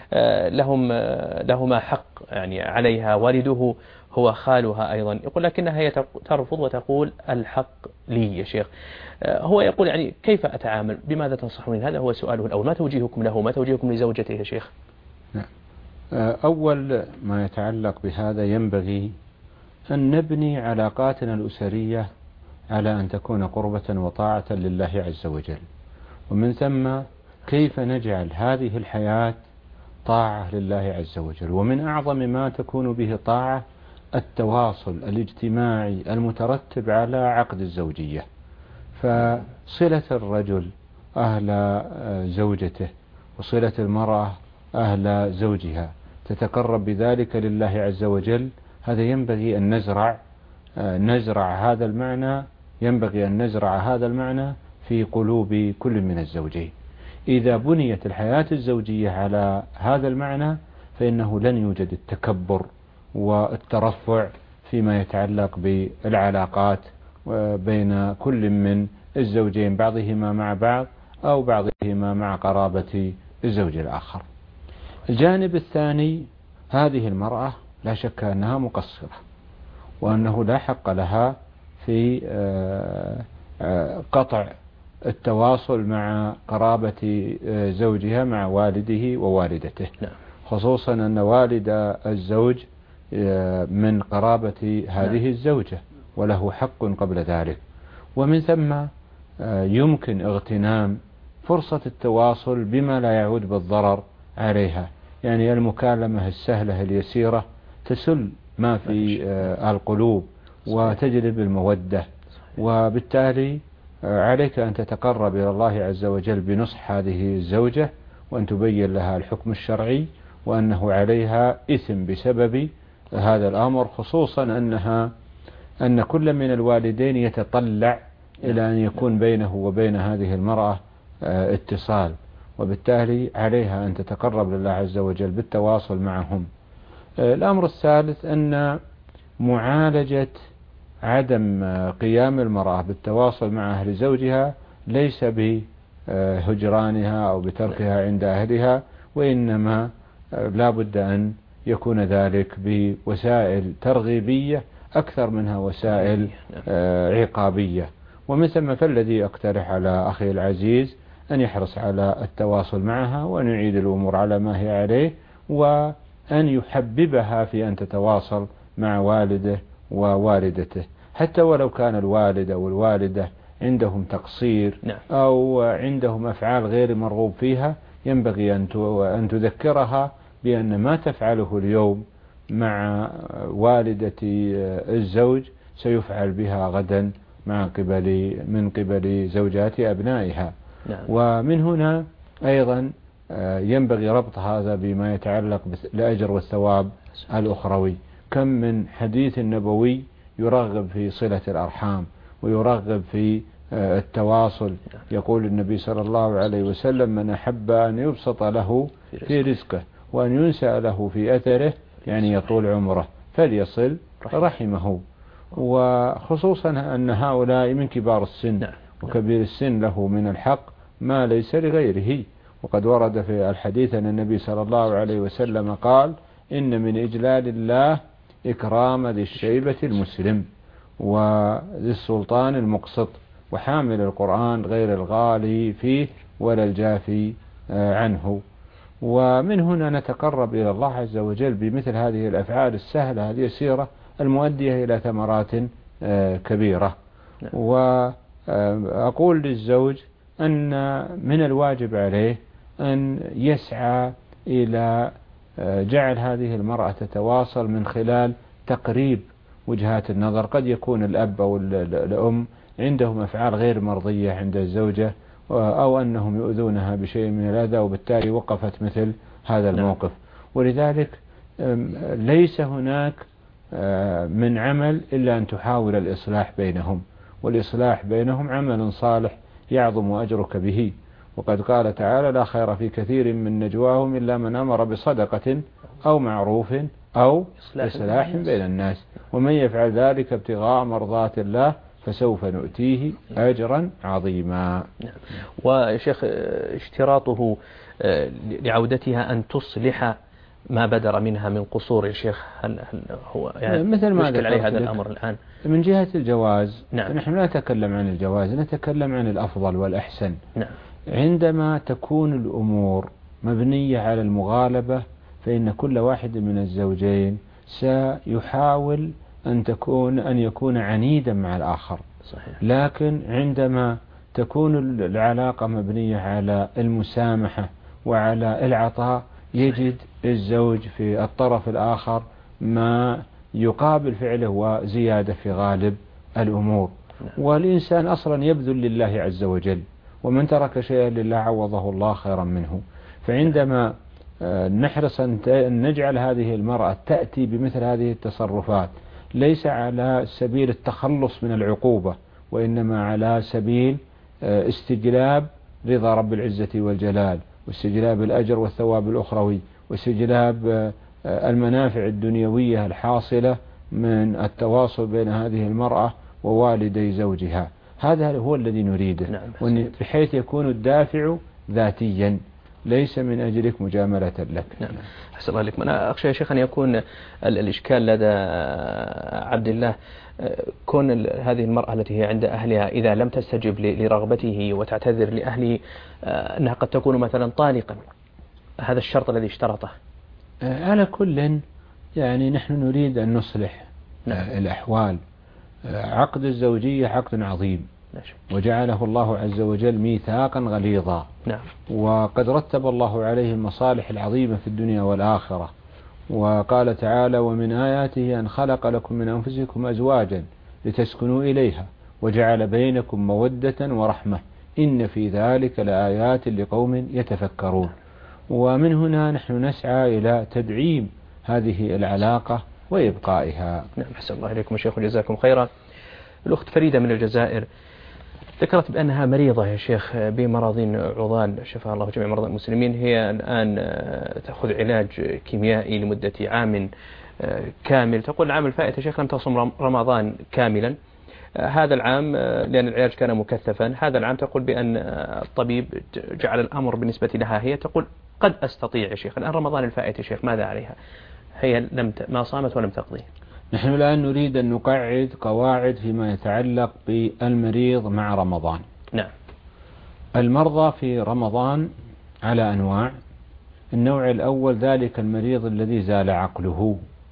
لهما حق يعني عليها، والده هو خالها أيضا. يقول لكنها هي ترفض وتقول الحق لي يا شيخ. هو يقول يعني كيف أتعامل؟ بماذا تنصحوني؟ هذا هو سؤاله الأول. ما توجيهكم له؟ ما توجيهكم لزوجته يا شيخ؟ أول ما يتعلق بهذا، ينبغي أن نبني علاقاتنا الأسرية على أن تكون قربة وطاعة لله عز وجل، ومن ثم كيف نجعل هذه الحياة طاعة لله عز وجل. ومن أعظم ما تكون به طاعة التواصل الاجتماعي المترتب على عقد الزوجية. فصلة الرجل أهل زوجته وصلة المرأة أهل زوجها تتقرب بذلك لله عز وجل. هذا ينبغي أن نزرع هذا المعنى، ينبغي أن نزرع هذا المعنى في قلوب كل من الزوجين. إذا بنيت الحياة الزوجية على هذا المعنى فإنه لن يوجد التكبر والترفع فيما يتعلق بالعلاقات بين كل من الزوجين، بعضهما مع بعض أو بعضهما مع قرابة الزوج الآخر. الجانب الثاني، هذه المرأة لا شك أنها مقصرة، وأنه لا حق لها في قطع التواصل مع قرابة زوجها مع والده ووالدته، خصوصا أن والد الزوج من قرابة هذه الزوجة وله حق قبل ذلك. ومن ثم يمكن اغتنام فرصة التواصل بما لا يعود بالضرر عليها، يعني المكالمة السهلة اليسيرة تسل ما في القلوب وتجلب المودة. وبالتالي عليك أن تتقرب إلى الله عز وجل بنصح هذه الزوجة، وأن تبين لها الحكم الشرعي وأنه عليها إثم بسبب هذا الأمر، خصوصا أن كل من الوالدين يتطلع إلى أن يكون بينه وبين هذه المرأة اتصال، وبالتالي عليها أن تتقرب لله عز وجل بالتواصل معهم. الأمر الثالث أن معالجة عدم قيام المرأة بالتواصل مع أهل زوجها ليس بهجرانها أو بتركها عند أهلها، وإنما لا بد أن يكون ذلك بوسائل ترغيبية أكثر منها وسائل عقابية. ومن ثم فالذي أقترح على أخي العزيز أن يحرص على التواصل معها، وأن يعيد الأمور على ما هي عليه، وأن يحببها في أن تتواصل مع والده ووالدته، حتى ولو كان الوالد أو الوالدة عندهم تقصير أو عندهم أفعال غير مرغوب فيها. ينبغي أن تذكرها بأن ما تفعله اليوم مع والدة الزوج سيفعل بها غدا من قبل زوجات أبنائها. ومن هنا أيضا ينبغي ربط هذا بما يتعلق بالأجر والثواب الأخروي، كم من حديث نبوي يرغب في صلة الأرحام ويرغب في التواصل. يقول النبي صلى الله عليه وسلم: من أحب أن يبسط له في رزقه وأن ينسأ له في أثره، يعني يطول عمره، فليصل رحمه. وخصوصا أن هؤلاء من كبار السن، وكبير السن له من الحق ما ليس لغيره. وقد ورد في الحديث أن النبي صلى الله عليه وسلم قال: إن من إجلال الله إكرام ذي الشيبة المسلم وذي السلطان المقسط وحامل القرآن غير الغالي فيه ولا الجافي عنه. ومن هنا نتقرب إلى الله عز وجل بمثل هذه الأفعال السهلة هذه اليسيرة المؤدية إلى ثمرات كبيرة. وأقول للزوج أن من الواجب عليه أن يسعى إلى جعل هذه المرأة تتواصل من خلال تقريب وجهات النظر. قد يكون الأب أو الأم عندهم أفعال غير مرضية عند الزوجة، أو أنهم يؤذونها بشيء من الأذى، وبالتالي وقفت مثل هذا الموقف. ولذلك ليس هناك من عمل إلا أن تحاول الإصلاح بينهم، والإصلاح بينهم عمل صالح يعظم أجرك به. وقد قال تعالى: لا خير في كثير من نجواهم إلا من أمر بصدقة أو معروف أو إصلاح بين الناس، ومن يفعل ذلك ابتغاء مرضات الله فسوف نؤتيه أجرا عظيما. وشيخ اشتراطه لعودتها أن تصلح ما بدر منها من قصور يا شيخ، هل هو يعني مثل ما يشكل عليه هذا الأمر الآن من جهة الجواز؟ نحن لا نتكلم عن الجواز، نتكلم عن الأفضل والأحسن. عندما تكون الأمور مبنية على المغالبة فإن كل واحد من الزوجين سيحاول أن يكون عنيدا مع الآخر. صحيح. لكن عندما تكون العلاقة مبنية على المسامحة وعلى العطاء يجد الزوج في الطرف الآخر ما يقابل فعله وزيادة في غالب الأمور. والإنسان أصلا يبذل لله عز وجل، ومن ترك شيئا لله عوضه الله خيرا منه. فعندما نحرص أن نجعل هذه المرأة تأتي بمثل هذه التصرفات ليس على سبيل التخلص من العقوبة، وإنما على سبيل استجلاب رضا رب العزة والجلال، واستجلاب الأجر والثواب الأخروي، واستجلاب المنافع الدنيوية الحاصلة من التواصل بين هذه المرأة ووالدي زوجها، هذا هو الذي نريده. بحيث يكون الدافع ذاتيا ليس من أجلك مجاملة لك. أحسن الله عليكم. أنا أخشى يا شيخ أن يكون الإشكال لدى عبد الله كون هذه المرأة التي هي عند أهلها إذا لم تستجب لرغبته وتعتذر لأهله أنها قد تكون مثلا طالقا، هذا الشرط الذي اشترطه. على كل يعني نحن نريد أن نصلح الأحوال. عقد الزوجية عقد عظيم وجعله الله عز وجل ميثاقا غليظا. وقد رتب الله عليه المصالح العظيمة في الدنيا والآخرة. وقال تعالى: ومن آياته أن خلق لكم من أنفسكم أزواجا لتسكنوا إليها وجعل بينكم مودة ورحمة إن في ذلك لآيات لقوم يتفكرون. ومن هنا نحن نسعى إلى تدعيم هذه العلاقة وإبقائها. أحسن الله إليكم شيخ وجزاكم خيرا. الأخت فريدة من الجزائر ذكرت بأنها مريضة يا شيخ بمراضين عضال، شفاها الله جميع مرضى المسلمين. هي الآن تأخذ علاج كيميائي لمدة عام كامل. تقول العام الفائت يا شيخ لم تصم رمضان كاملا. هذا العام لأن العلاج كان مكثفا، هذا العام تقول بأن الطبيب جعل الأمر بالنسبة لها هي تقول قد أستطيع يا شيخ. الآن رمضان الفائت يا شيخ ماذا عليها؟ هي ما صامت ولم تقضي. نحن الآن نريد أن نقعد قواعد فيما يتعلق بالمريض مع رمضان. المرضى في رمضان على أنواع. النوع الأول ذلك المريض الذي زال عقله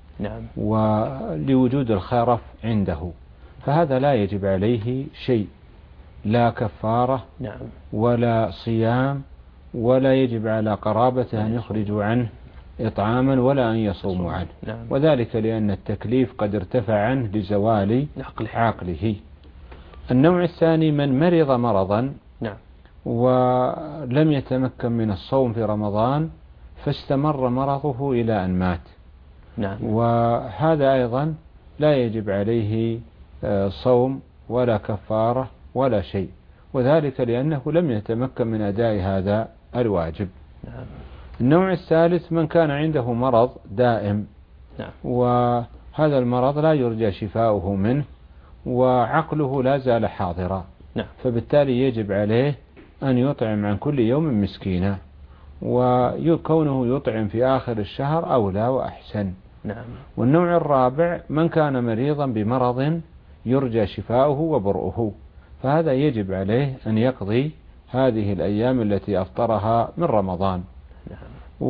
ولوجود الخرف عنده، فهذا لا يجب عليه شيء، لا كفارة ولا صيام، ولا يجب على قرابته أن يخرجوا عنه إطعاما ولا أن يصوموا عنه. وذلك لأن التكليف قد ارتفع عنه لزوال عقله. النوع الثاني من مرض مرضا ولم يتمكن من الصوم في رمضان فاستمر مرضه إلى أن مات، نعم. وهذا أيضا لا يجب عليه صوم ولا كفارة ولا شيء، وذلك لأنه لم يتمكن من أداء هذا الواجب. نعم. النوع الثالث من كان عنده مرض دائم، نعم. وهذا المرض لا يرجى شفاؤه منه وعقله لا زال حاضرا، نعم. فبالتالي يجب عليه أن يطعم عن كل يوم مسكينا، وكونه يطعم في آخر الشهر أولى وأحسن. نعم. والنوع الرابع من كان مريضا بمرض يرجى شفاؤه وبرؤه، فهذا يجب عليه أن يقضي هذه الأيام التي أفطرها من رمضان. نعم.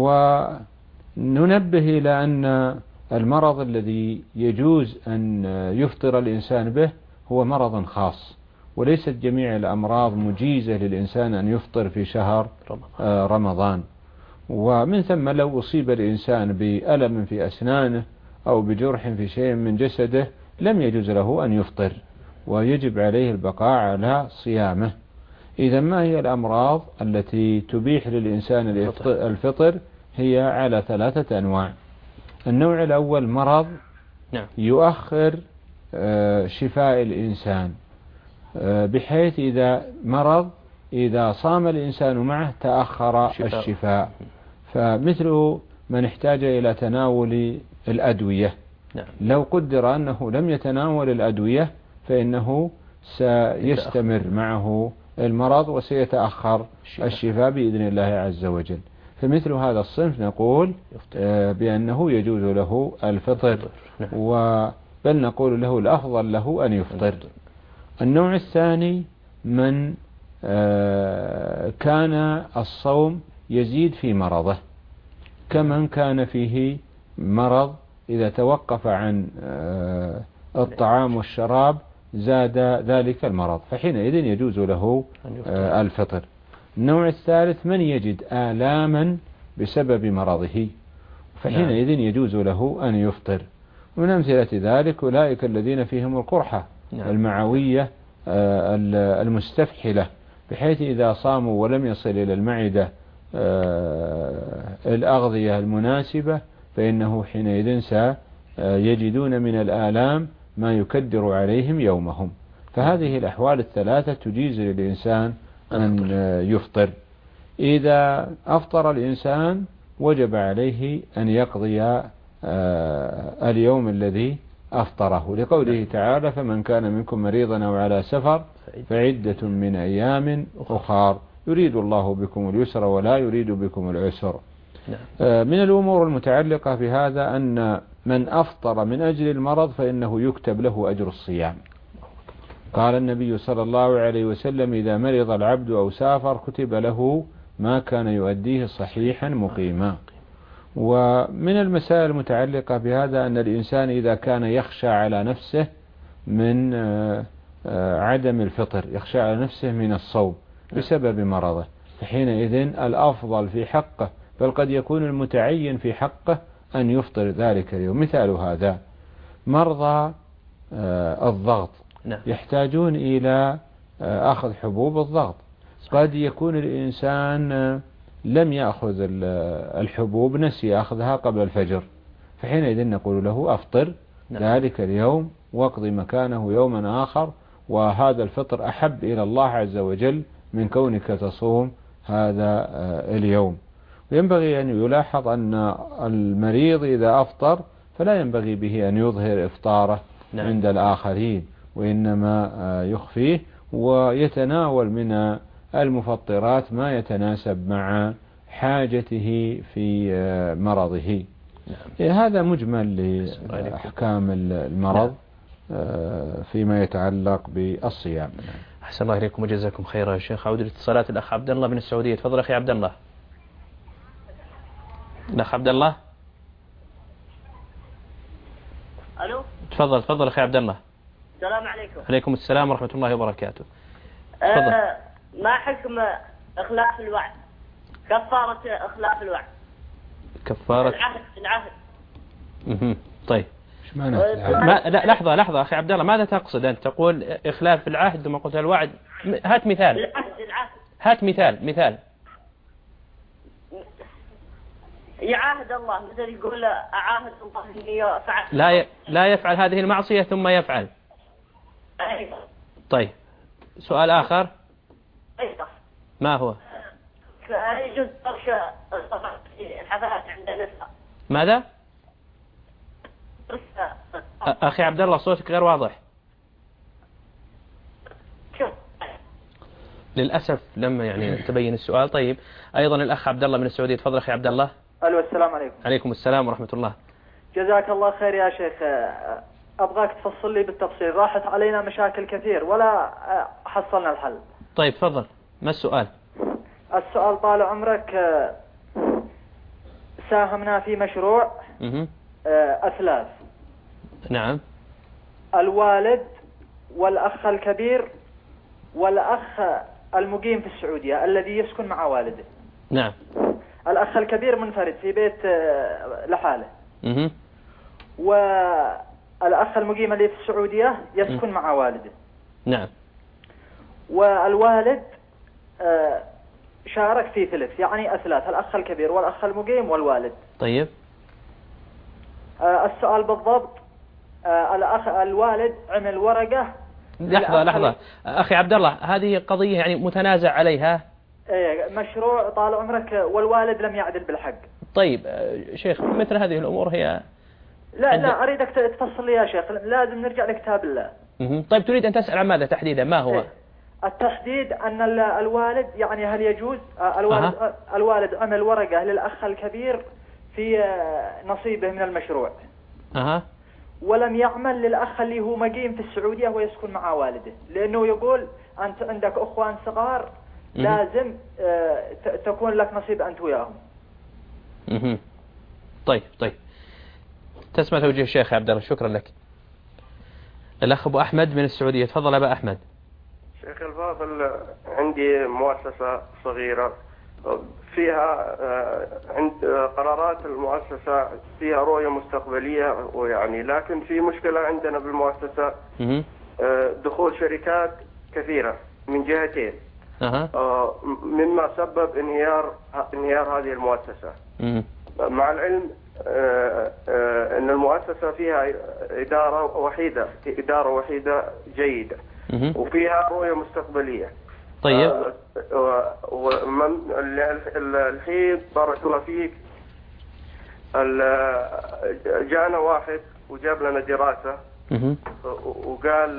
وننبه إلى أن المرض الذي يجوز أن يفطر الإنسان به هو مرض خاص، وليست جميع الأمراض مجيزة للإنسان أن يفطر في شهر رمضان. ومن ثم لو أصيب الإنسان بألم في أسنانه أو بجرح في شيء من جسده لم يجوز له أن يفطر، ويجب عليه البقاء على صيامه. إذا ما هي الأمراض التي تبيح للإنسان الفطر؟ هي على 3 أنواع. النوع الأول مرض يؤخر شفاء الإنسان، بحيث إذا مرض إذا صام الإنسان معه تأخر الشفاء، فمثل من احتاج إلى تناول الأدوية. لو قدر أنه لم يتناول الأدوية فإنه سيستمر معه المرض وسيتأخر الشفاء بإذن الله عز وجل. فمثل هذا الصنف نقول بأنه يجوز له الفطر، بل نقول له الأفضل له أن يفطر. النوع الثاني من كان الصوم يزيد في مرضه، كمن كان فيه مرض إذا توقف عن الطعام والشراب زاد ذلك المرض، فحينئذ يجوز له الفطر. النوع الثالث من يجد آلاما بسبب مرضه، فحينئذ يجوز له أن يفطر. ومن أمثلة ذلك أولئك الذين فيهم القرحة المعوية المستفحلة، بحيث إذا صاموا ولم يصل إلى المعدة الأغذية المناسبة فإنه حينئذ سيجدون من الآلام ما يكدر عليهم يومهم. فهذه الأحوال الثلاثة تجيز للإنسان أن يفطر. إذا أفطر الإنسان وجب عليه أن يقضي اليوم الذي أفطره، لقوله تعالى فمن كان منكم مريضا أو على سفر فعدة من أيام أخر يريد الله بكم اليسر ولا يريد بكم العسر. من الأمور المتعلقة بهذا أن من أفطر من أجل المرض فإنه يكتب له أجر الصيام. قال النبي صلى الله عليه وسلم إذا مرض العبد أو سافر كتب له ما كان يؤديه صحيحا مقيما. ومن المسائل المتعلقة بهذا أن الإنسان إذا كان يخشى على نفسه من عدم الفطر، يخشى على نفسه من الصوم بسبب مرضه، فحينئذ الأفضل في حقه بل قد يكون المتعين في حقه أن يفطر ذلك اليوم. مثال هذا مرضى الضغط يحتاجون إلى أخذ حبوب الضغط، قد يكون الإنسان لم يأخذ الحبوب، نسي أخذها قبل الفجر، فحينئذ نقول له أفطر ذلك اليوم واقضي مكانه يوما آخر، وهذا الفطر أحب إلى الله عز وجل من كونك تصوم هذا اليوم. وينبغي أن يلاحظ أن المريض إذا أفطر فلا ينبغي به أن يظهر إفطاره عند الآخرين، وإنما يخفيه ويتناول من المفطرات ما يتناسب مع حاجته في مرضه. هذا مجمل لأحكام المرض فيما يتعلق بالصيام. أحسن الله إليكم وجزاكم خيرا يا شيخ. عودة الاتصالات الأخ عبد الله من السعودية. تفضل أخي عبد الله. الأخ عبد الله. ألو. تفضل أخي عبد الله. السلام عليكم. عليكم السلام ورحمة الله وبركاته. تفضل. ما حكم إخلاف الوعد؟ كفارة إخلاف الوعد. كفارة العهد. طيب. لا لحظة أخي عبد الله، ماذا تقصد أنت؟ تقول إخلاف العهد ثم قلت الوعد. هات مثال. العهد. هات مثال. يعاهد الله، مثل يقول أعاهد الله إني فعلت. لا يفعل هذه المعصية ثم يفعل. أيوة. طيب سؤال آخر. أيوة. ما هو؟ يجوز فرش الحفلات عند النساء. ماذا؟ أخي عبد الله صوتك غير واضح. للأسف لم يعني تبين السؤال. طيب أيضا الأخ عبد الله من السعودية، تفضل أخي عبد الله. ألو، السلام عليكم. عليكم السلام ورحمة الله. جزاك الله خير يا شيخ. أبغاك تفصل لي بالتفصيل، راحت علينا مشاكل كثير ولا حصلنا الحل. طيب تفضل، ما السؤال؟ السؤال طال عمرك، ساهمنا في مشروع أثلاث. نعم. الوالد والأخ الكبير والأخ المقيم في السعودية الذي يسكن مع والده. نعم. الأخ الكبير منفرد في بيت لحاله. والأخ المقيم اللي في السعودية يسكن مع والده. نعم. والوالد شارك في ثلث، يعني أثلاث، الأخ الكبير والأخ المقيم والوالد. طيب. السؤال بالضبط، الوالد عمل ورقة. لحظة أخي عبد الله، هذه قضية يعني متنازع عليها. مشروع طال عمرك والوالد لم يعدل بالحق. طيب شيخ، مثل هذه الأمور هي لا أريدك تفصل لي يا شيخ، لازم نرجع لكتاب الله. طيب تريد أن تسأل عن ماذا تحديدا؟ ما هو؟ التحديد أن الوالد، يعني هل يجوز الوالد عمل ورقة للأخ الكبير في نصيبه من المشروع، ولم يعمل للأخ اللي هو مقيم في السعودية ويسكن مع والده، لأنه يقول أنت عندك أخوان صغار لازم تكون لك نصيب أنت وياهم. طيب تسمع توجيه الشيخ عبد الله، شكرا لك. الأخ أبو أحمد من السعودية، تفضل أبا أحمد. شيخ الفاضل، عندي مؤسسة صغيرة فيها عند قرارات المؤسسة فيها رؤية مستقبلية، ويعني لكن في مشكلة عندنا بالمؤسسة، دخول شركات كثيرة من جهتين، مما سبب انهيار هذه المؤسسة. مع العلم ان المؤسسة فيها إدارة وحيدة جيدة، وفيها رؤية مستقبلية. طيب. ومن الحين بارك الله فيك، جاءنا واحد وجاب لنا دراسة وقال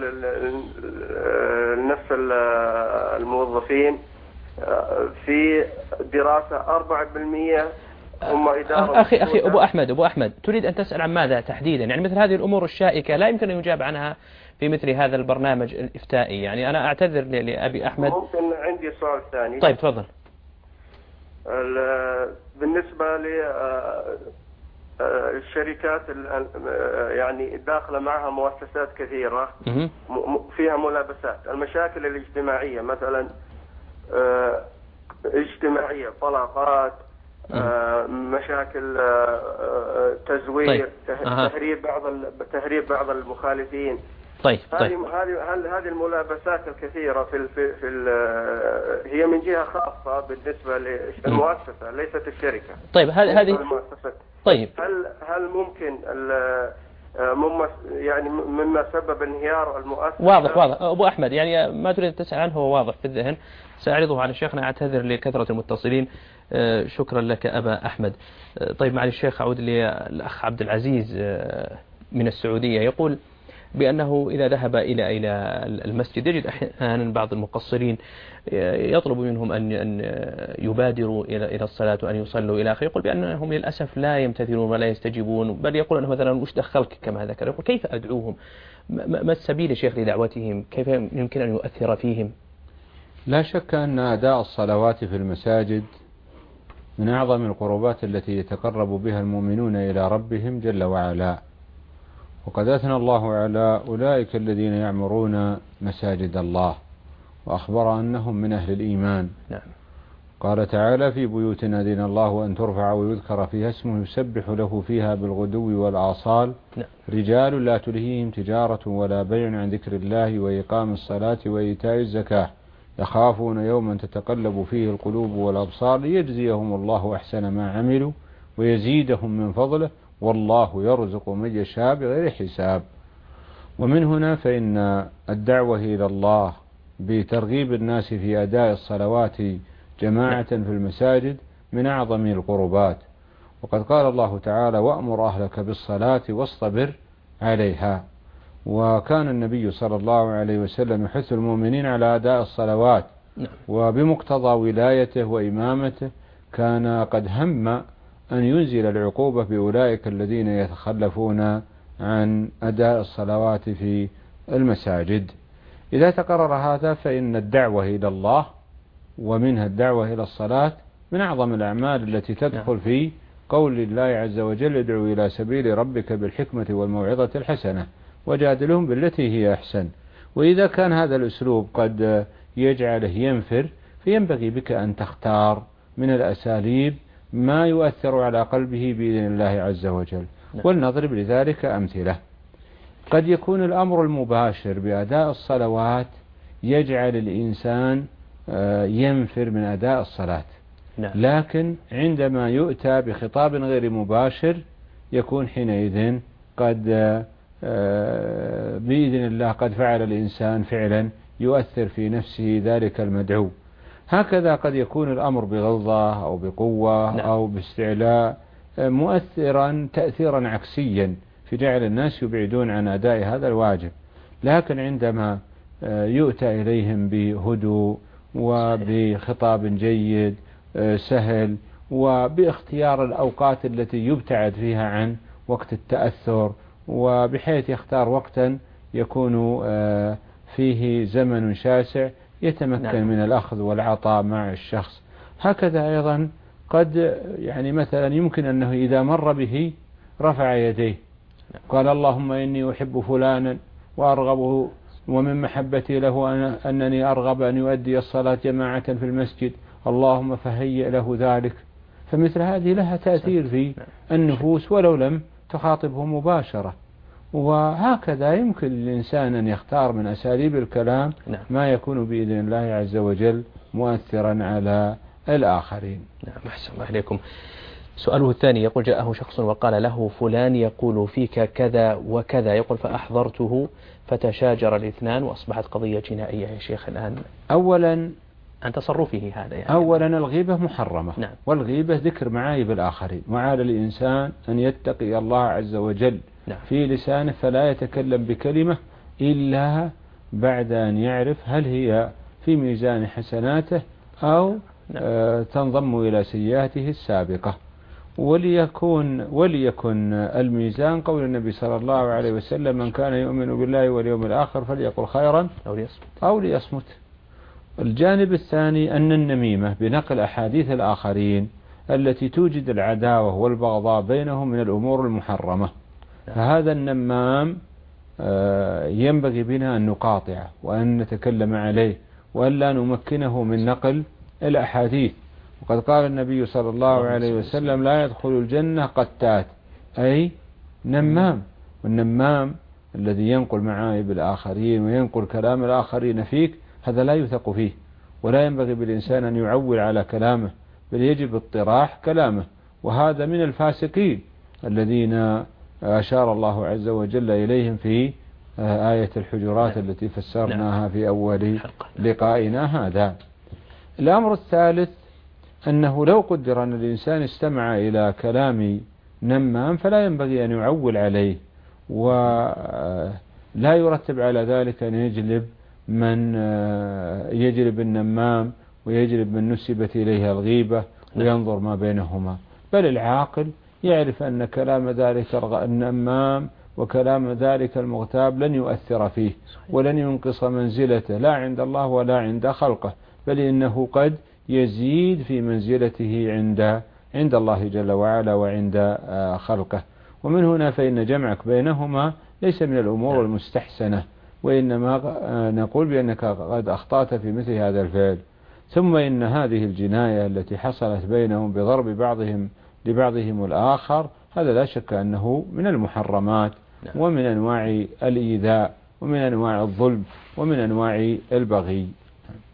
لنفس الموظفين في دراسة 4% هم إدارة. أخي أبو أحمد تريد أن تسأل عن ماذا تحديدا؟ يعني مثل هذه الأمور الشائكة لا يمكن أن يجاب عنها في مثل هذا البرنامج الإفتائي. يعني أنا أعتذر لأبي أحمد. ممكن عندي سؤال ثاني. طيب تفضل. بالنسبة للشركات يعني داخلة معها مؤسسات كثيرة فيها ملابسات، المشاكل الاجتماعية مثلا اجتماعية، طلاقات، مشاكل تزوير، تهريب بعض المخالفين. طيب. هذه الملابسات الكثيرة في هي من جهة خاصة بالنسبة للمؤسسة ليست الشركة. طيب هذه طيب هل ممكن يعني مما سبب انهيار المؤسسة؟ واضح أبو أحمد، يعني ما تريد تسأل عنه هو واضح في الذهن، سأعرضه على شيخنا. أعتذر لكثرة المتصلين. شكرا لك أبا أحمد. طيب مع الشيخ أعود للأخ عبد العزيز من السعودية، يقول بأنه إذا ذهب إلى المسجد يجد أحيانا بعض المقصرين يطلب منهم أن يبادروا إلى الصلاة وأن يصلوا إلى آخره. يقول بأنهم للأسف لا يمتثلون ولا يستجيبون، بل يقول أنه مثلا وش دخلك كما ذكر. يقول كيف أدعوهم؟ ما السبيل يا شيخ لدعوتهم؟ كيف يمكن أن يؤثر فيهم؟ لا شك أن أداء الصلوات في المساجد من أعظم القربات التي يتقرب بها المؤمنون إلى ربهم جل وعلا، وقد أثنى الله على أولئك الذين يعمرون مساجد الله وأخبر أنهم من أهل الإيمان. نعم. قال تعالى في بيوت أذن الله أن ترفع ويذكر فيها اسمه يسبح له فيها بالغدو والآصال. نعم. رجال لا تلهيهم تجارة ولا بيع عن ذكر الله وإقام الصلاة وإيتاء الزكاة يخافون يوما تتقلب فيه القلوب والأبصار ليجزيهم الله أحسن ما عملوا ويزيدهم من فضله، والله يرزق من يشاء بغير حساب. ومن هنا فإن الدعوة إلى الله بترغيب الناس في أداء الصلوات جماعة في المساجد من أعظم القربات، وقد قال الله تعالى: وأمر أهلك بالصلاة واصطبر عليها. وكان النبي صلى الله عليه وسلم يحث المؤمنين على أداء الصلوات، وبمقتضى ولايته وإمامته كان قد هم أن ينزل العقوبة بأولئك الذين يتخلفون عن أداء الصلوات في المساجد. إذا تقرر هذا فإن الدعوة إلى الله ومنها الدعوة إلى الصلاة من أعظم الأعمال التي تدخل في قول الله عز وجل: ادعو إلى سبيل ربك بالحكمة والموعظة الحسنة وجادلهم بالتي هي أحسن. وإذا كان هذا الأسلوب قد يجعله ينفر، فينبغي بك أن تختار من الأساليب ما يؤثر على قلبه بإذن الله عز وجل. ولنضرب لذلك أمثلة. قد يكون الأمر المباشر بأداء الصلوات يجعل الإنسان ينفر من أداء الصلاة، لكن عندما يؤتى بخطاب غير مباشر يكون حينئذ قد بإذن الله قد فعل الإنسان فعلا يؤثر في نفسه ذلك المدعو. هكذا قد يكون الأمر بغلظة أو بقوة أو باستعلاء مؤثرا تأثيرا عكسيا في جعل الناس يبعدون عن أداء هذا الواجب. لكن عندما يؤتى إليهم بهدوء وبخطاب جيد سهل وباختيار الأوقات التي يبتعد فيها عن وقت التأثر، وبحيث يختار وقتا يكون فيه زمن شاسع يتمكن من الأخذ والعطاء مع الشخص. هكذا أيضا قد يعني مثلا يمكن أنه إذا مر به رفع يديه قال: اللهم إني أحب فلانا وأرغبه، ومن محبتي له أنني أرغب أن يؤدي الصلاة جماعة في المسجد، اللهم فهيئ له ذلك. فمثل هذه لها تأثير في النفوس ولو لم تخاطبه مباشرة. وهكذا يمكن للإنسان أن يختار من أساليب الكلام ما يكون بإذن الله عز وجل مؤثرا على الآخرين. نعم، أحسن الله إليكم. سؤاله الثاني يقول: جاءه شخص وقال له: فلان يقول فيك كذا وكذا، يقول فأحضرته فتشاجر الاثنان وأصبحت قضية جنائية. يا شيخ الآن أولا عن تصرفه هذا يعني أولا الغيبة محرمة. والغيبة ذكر معايب الآخرين، وعلى الإنسان أن يتقي الله عز وجل في لسانه، فلا يتكلم بكلمة إلا بعد أن يعرف هل هي في ميزان حسناته أو تنضم إلى سيئاته السابقة. وليكن الميزان قول النبي صلى الله عليه وسلم: من كان يؤمن بالله واليوم الآخر فليقل خيرا أو ليصمت. الجانب الثاني أن النميمة بنقل أحاديث الآخرين التي توجد العداوة والبغضاء بينهم من الأمور المحرمة، فهذا النمام ينبغي بنا أن نقاطعه وأن نتكلم عليه وأن لا نمكنه من نقل الأحاديث. وقد قال النبي صلى الله عليه وسلم: لا يدخل الجنة قتات، أي نمام. والنمام الذي ينقل معايب الآخرين وينقل كلام الآخرين فيك هذا لا يثق فيه، ولا ينبغي بالإنسان أن يعول على كلامه، بل يجب اطراح كلامه. وهذا من الفاسقين الذين أشار الله عز وجل إليهم في آية الحجرات التي فسرناها في أول لقائنا هذا. الأمر الثالث أنه لو قدر أن الإنسان استمع إلى كلام نمام فلا ينبغي أن يعول عليه، ولا يرتب على ذلك أن يجلب النمام ويجلب من نسبت إليها الغيبة وينظر ما بينهما. بل العاقل يعرف أن كلام ذلك النمام وكلام ذلك المغتاب لن يؤثر فيه ولن ينقص منزلته لا عند الله ولا عند خلقه، بل إنه قد يزيد في منزلته عند الله جل وعلا وعند خلقه. ومن هنا فإن جمعك بينهما ليس من الأمور المستحسنة، وإنما نقول بأنك قد أخطأت في مثل هذا الفعل. ثم إن هذه الجناية التي حصلت بينهم بضرب بعضهم لبعضهم الآخر هذا لا شك أنه من المحرمات ومن أنواع الإيذاء ومن أنواع الظلم ومن أنواع البغي.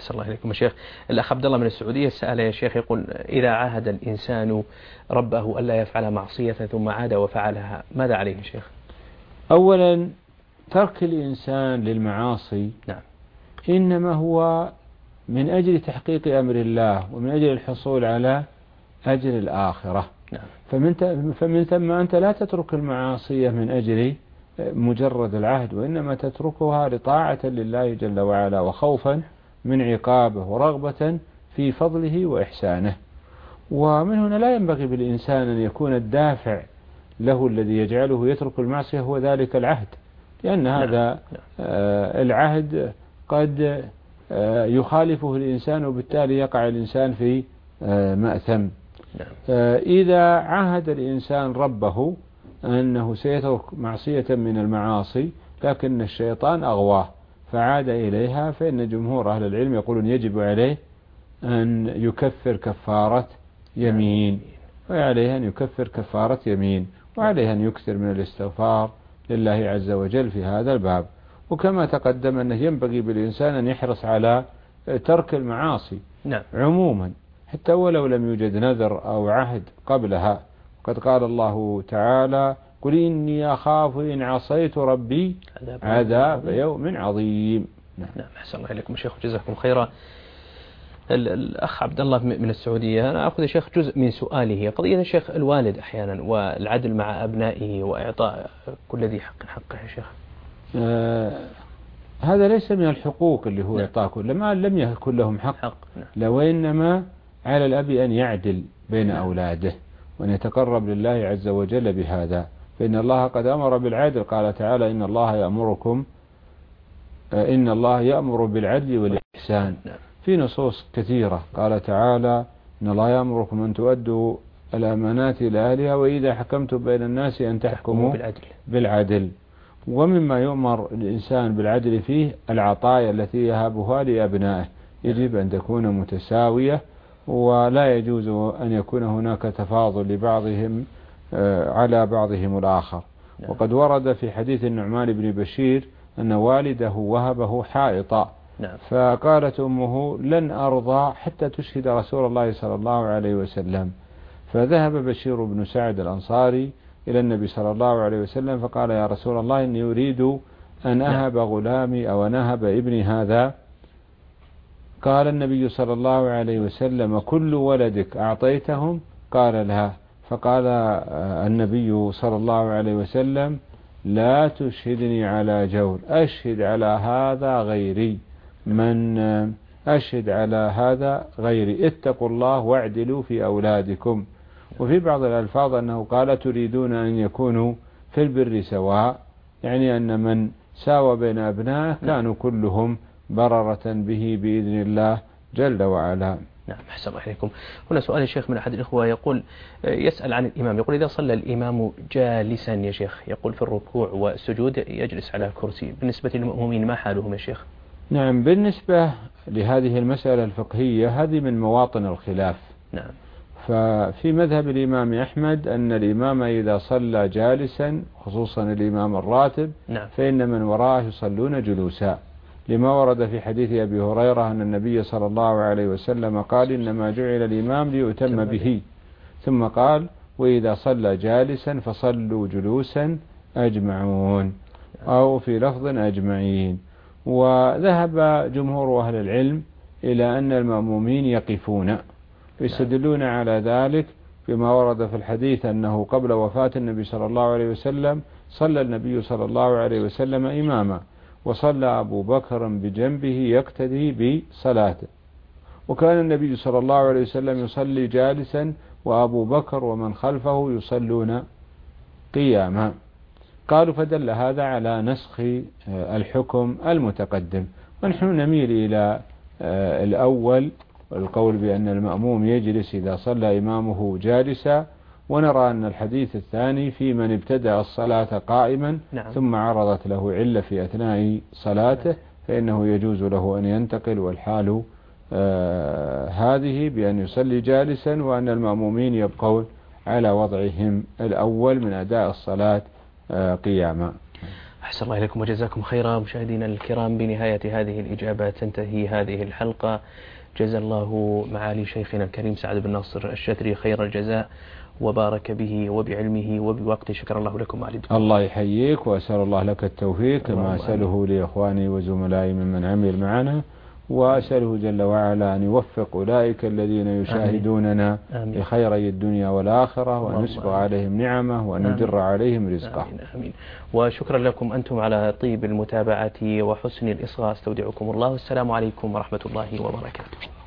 أحسن الله إليكم يا شيخ. الأخ عبد الله من السعودية سأل يا شيخ، يقول إذا عاهد الإنسان ربه ألا يفعل معصية ثم عاد وفعلها ماذا عليه يا شيخ؟ أولا ترك الإنسان للمعاصي نعم إنما هو من أجل تحقيق أمر الله ومن أجل الحصول على أجر الآخرة نعم. فمن ثم أنت لا تترك المعاصي من أجل مجرد العهد، وإنما تتركها لطاعة لله جل وعلا وخوفا من عقابه ورغبة في فضله وإحسانه. ومن هنا لا ينبغي بالإنسان أن يكون الدافع له الذي يجعله يترك المعصية هو ذلك العهد، لأن هذا العهد قد يخالفه الإنسان وبالتالي يقع الإنسان في مأثم. إذا عاهد الإنسان ربه أنه سيترك معصية من المعاصي لكن الشيطان أغواه فعاد إليها، فإن جمهور أهل العلم يقولون يجب عليه أن يكفر كفارة يمين، وعليه أن يكفر كفارة يمين، وعليه أن يكثر من الاستغفار لله عز وجل في هذا الباب. وكما تقدم أنه ينبغي بالإنسان أن يحرص على ترك المعاصي نعم. عموما حتى ولو لم يوجد نذر أو عهد قبلها. قد قال الله تعالى قل إني أخاف إن عصيت ربي عذاب يوم عظيم. نعم أحسن الله إليكم شيخ جزاكم خيرا. الأخ عبد الله من السعودية، أنا أخذ يا شيخ جزء من سؤاله، قضية يا شيخ الوالد أحيانا والعدل مع أبنائه وإعطاء كل ذي حق حقه يا شيخ. هذا ليس من الحقوق اللي هو إعطاء كل ما لم يكن لهم حق لو إنما على الأب أن يعدل بين أولاده وأن يتقرب لله عز وجل بهذا، فإن الله قد أمر بالعدل. قال تعالى إن الله يأمر بالعدل والإحسان في نصوص كثيرة. قال تعالى إن الله يأمركم أن تؤدوا الأمانات إلى أهلها وإذا حكمتم بين الناس أن تحكموا بالعدل. ومما يؤمر الإنسان بالعدل فيه العطايا التي يهبها لأبنائه يجب أن تكون متساوية، ولا يجوز أن يكون هناك تفاضل لبعضهم على بعضهم الآخر. وقد ورد في حديث النعمان بن بشير أن والده وهبه حائطا فقالت أمه لن أرضى حتى تشهد رسول الله صلى الله عليه وسلم، فذهب بشير بن سعد الأنصاري إلى النبي صلى الله عليه وسلم فقال يا رسول الله إني أريد أن أهب غلامي أو أن أهب ابني هذا. قال النبي صلى الله عليه وسلم كل ولدك أعطيتهم؟ قال لا. فقال النبي صلى الله عليه وسلم لا تشهدني على جور، أشهد على هذا غيري، من أشهد على هذا غيري، اتقوا الله واعدلوا في أولادكم. وفي بعض الألفاظ أنه قال تريدون أن يكونوا في البر سواء، يعني أن من ساوى بين أبنائه كانوا كلهم بررة به بإذن الله جل وعلا. نعم أحسن الله إليكم. هنا سؤال يا شيخ من أحد الإخوة يقول يسأل عن الإمام، يقول إذا صلى الإمام جالسا يا شيخ، يقول في الركوع والسجود يجلس على الكرسي، بالنسبة للمؤمنين ما حالهم يا شيخ؟ نعم بالنسبة لهذه المسألة الفقهية هذه من مواطن الخلاف. نعم. ففي مذهب الإمام أحمد أن الإمام إذا صلى جالسا خصوصا الإمام الراتب فإن من وراءه يصلون جلوسا، لما ورد في حديث أبي هريرة أن النبي صلى الله عليه وسلم قال إنما جعل الإمام ليؤتم به، ثم قال وإذا صلى جالسا فصلوا جلوسا أجمعون، أو في لفظ أجمعين. وذهب جمهور أهل العلم إلى أن المأمومين يقفون، يستدلون على ذلك بما ورد في الحديث أنه قبل وفاة النبي صلى الله عليه وسلم صلى النبي صلى الله عليه وسلم إماما، وصلى أبو بكر بجنبه يقتدي بصلاته، وكان النبي صلى الله عليه وسلم يصلي جالسا وأبو بكر ومن خلفه يصلون قياما. قالوا فدل هذا على نسخ الحكم المتقدم، ونحن نميل إلى الأول والقول بأن المأموم يجلس إذا صلى إمامه جالسا، ونرى أن الحديث الثاني في من ابتدأ الصلاة قائما ثم عرضت له علة في أثناء صلاته فإنه يجوز له أن ينتقل، والحال هذه بأن يصلي جالسا، وأن المأمومين يبقون على وضعهم الأول من أداء الصلاة قياما. أحسن الله إليكم وجزاكم خيرا. مشاهدينا الكرام، بنهاية هذه الإجابة تنتهي هذه الحلقة. جزا الله معالي شيخنا الكريم سعد بن ناصر الشتري خير الجزاء، وبارك به وبعلمه وبوقته. شكر الله لكم معالي الدكتور. الله يحييك، وأسأل الله لك التوفيق كما أسأله لإخواني وزملائي ممن عمل معنا، وأسأله جل وعلا أن يوفق أولئك الذين يشاهدوننا لخيري الدنيا والآخرة، وأن يسبغ عليهم نعمه، وأن يجر عليهم رزقه. آمين آمين. وشكرا لكم أنتم على طيب المتابعة وحسن الإصغاء. استودعكم الله، والسلام عليكم ورحمة الله وبركاته.